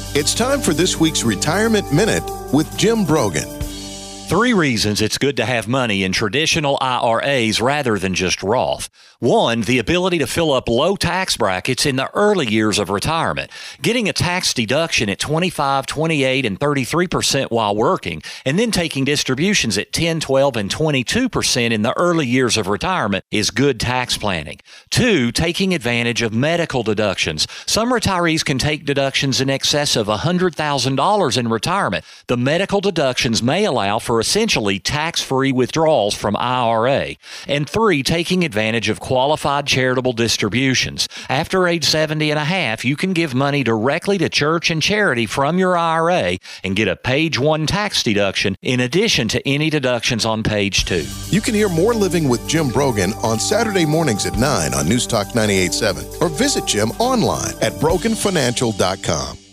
It's time for this week's Retirement Minute with Jim Brogan. 3 reasons it's good to have money in traditional IRAs rather than just Roth. 1, the ability to fill up low tax brackets in the early years of retirement. Getting a tax deduction at 25, 28, and 33% while working, and then taking distributions at 10, 12, and 22% in the early years of retirement is good tax planning. 2, taking advantage of medical deductions. Some retirees can take deductions in excess of $100,000 in retirement. The medical deductions may allow for essentially tax-free withdrawals from IRA. And 3, taking advantage of qualified charitable distributions. After age 70 and a half, you can give money directly to church and charity from your IRA and get a page 1 tax deduction in addition to any deductions on page 2. You can hear more Living with Jim Brogan on Saturday mornings at 9 on News Talk 98.7 or visit Jim online at broganfinancial.com.